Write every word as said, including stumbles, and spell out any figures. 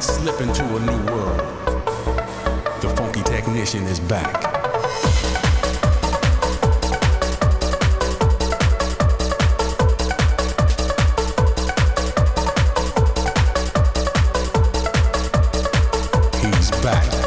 and slip into a new world. The funky technician is back. He's back.